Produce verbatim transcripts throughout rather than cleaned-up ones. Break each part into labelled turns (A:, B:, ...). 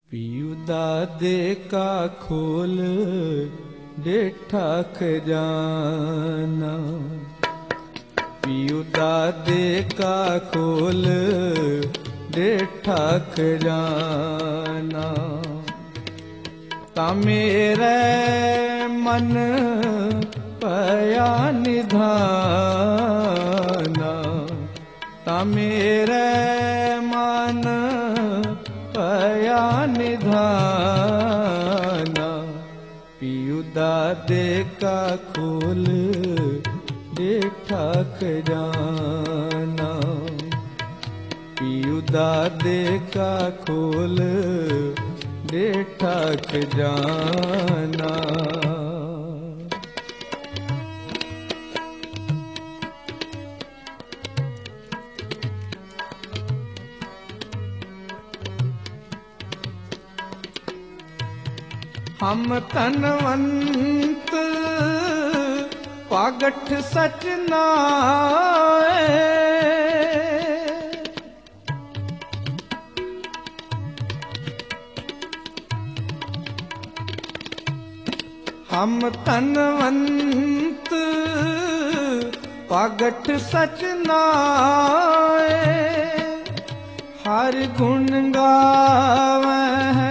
A: पीऊ दादे का खोल डेठा खजाना, पीऊ दादे का खोल डेठा खजाना। ता मेरे मन पया निधाना, ता मेरे मन पया निधाना। पीऊ दादे का खोल डेठा खजाना, पीऊ दादे का खोल डेठा खजाना। हम तनवंत पागठ सच नाए, हम तनवंत पागठ सच नाए। हर गुण गावे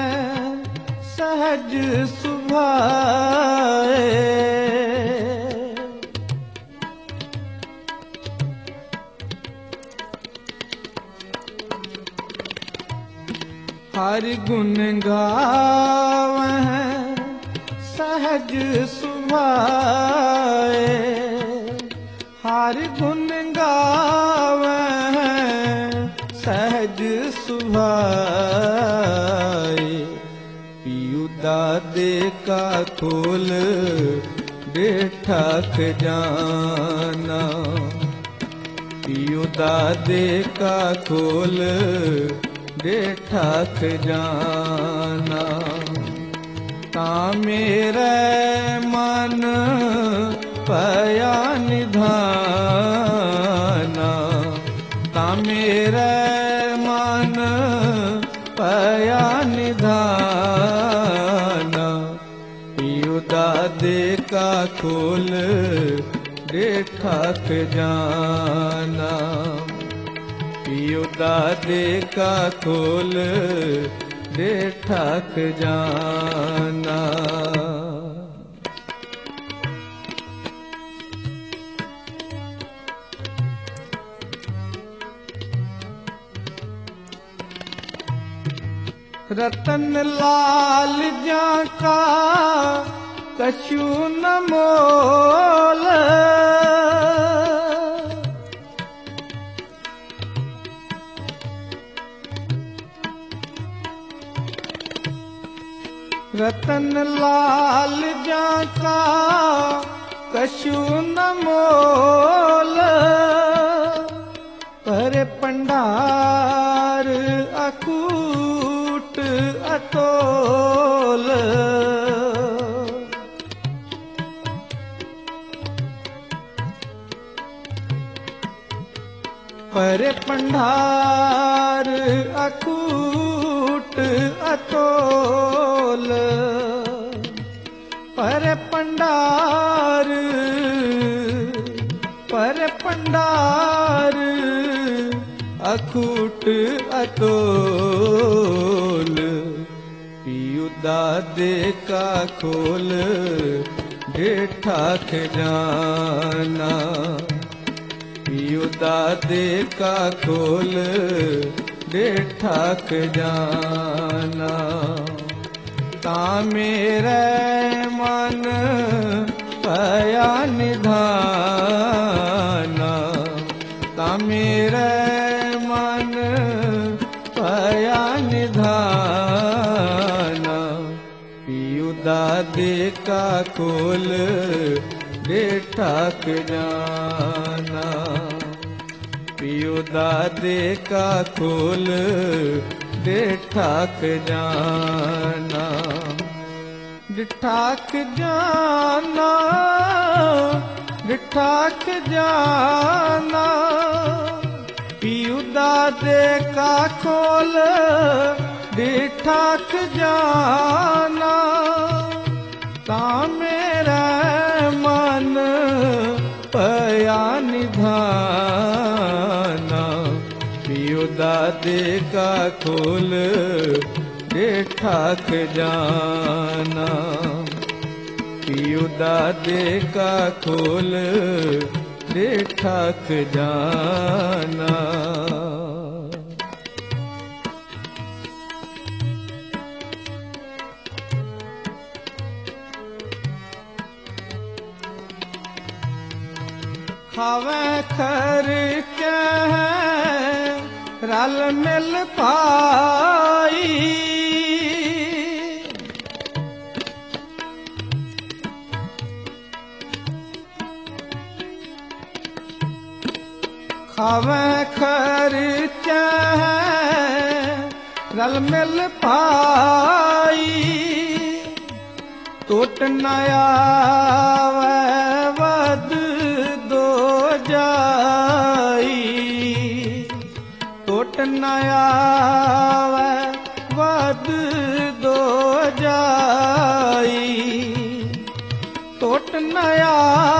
A: सहज सुभाए, हर गुण गावे सहज सुभाए, हर गुण गावे सहज सुभाए। पीऊ दादे का खोल डेठा खजाना, पीऊ दादे का खोल डेठा खजाना। ता मेरे मन पया निधाना, ता मेरे मन पया निधाना। पीऊ दादे का खोल डेठा खजाना, पीऊ दादे का खोल डेठा खजाना। रतन लाल जाका कछु न मोल, रतन लाल जाका कछु न मोल। पर पंडार अकूट अतोल, पर पंडार अकूट अतोल, पर पंडार पर पंडार अकूट अतोल। पीऊ दादे का खोल डेठा खजाना, पीऊ दादे का खोल डेठा खजाना। ता मेरे मन पया निधाना, ता मेरे मन पया निधाना। पीऊ दादे का खोल डेठा खजाना, पीऊ दादे का खोल डेठा खजाना। डिठा खजाना, डिठा खजाना। पीऊ दादे का खोल डिठा खजाना ता मेरा मन पया निधाना। पियो दादे का खोल डिठा खजाना। पियो दादे का खोल डिठा खजाना। खावे खर के रल मिल पाई। खावे खर के रल मिल पाई। टूट नया वद दो जाई। टूट नया वद दो जाई। टूट नया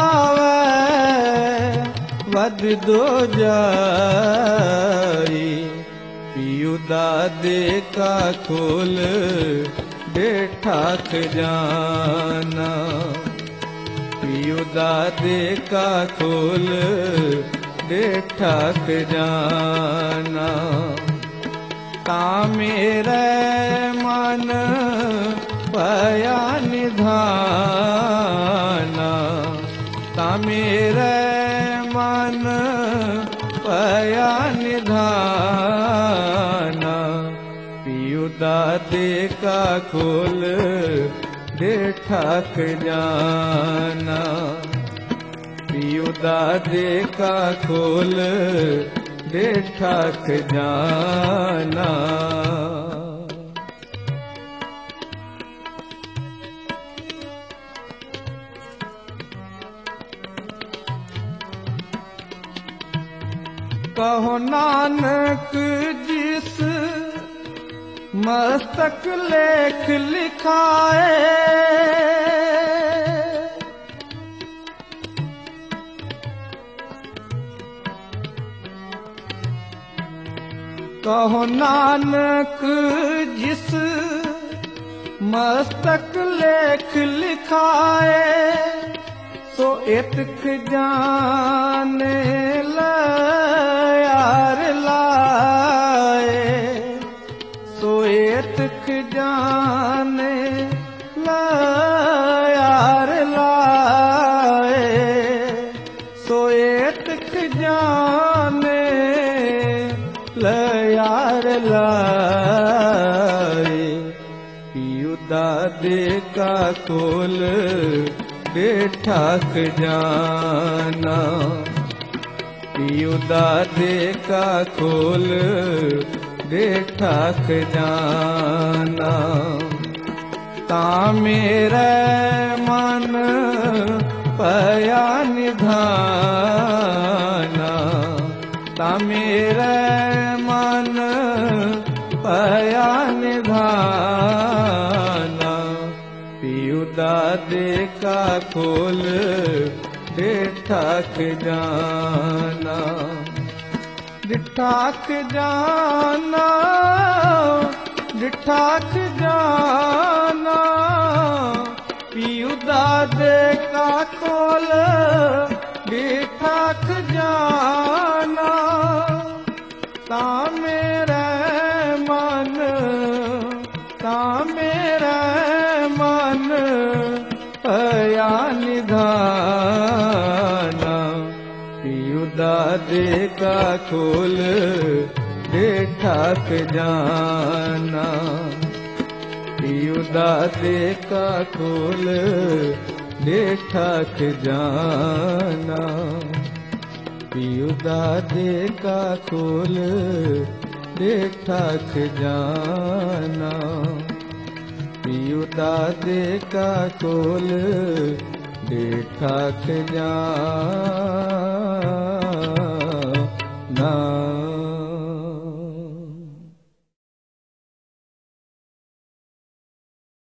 A: वद दो जाई। पियो दादे का खोल डिठा खजाना। पियो दादे का खोल डिठा खजाना। ता मेरे मन पया निधाना। ता मेरे मन पया निधाना। पियो दादे का खोल डिठा खजाना। पियो दादे का खोल डिठा खजाना। कहो नानक जिस मस्तक लेख लिखाए। कहो नानक जिस मस्तक लेख लिखाए। सो इतक जाने यार लाए। सो इतक जाने यार लाए। सो इतक जाने यार लाए। पियो दादे का खोल डिठा खजाना। पियो दादे का खोल डिठा खजाना। ता मेरे मन पया निधाना। ता मेरे मन पया निधाना। पियो दादे का खोल डिठा खजाना। डिठा खजाना। डिठा खजाना। पियो दादे का खोल डिठा खजाना। ता मेरा मन ता मेरा मन पया निधाना। पियो दादे का खोल डिठा खजाना। पियो दादे का खोल डिठा खजाना। पियो दादे का खोल डिठा खजाना। पियो दादे का खोल डिठा खजाना।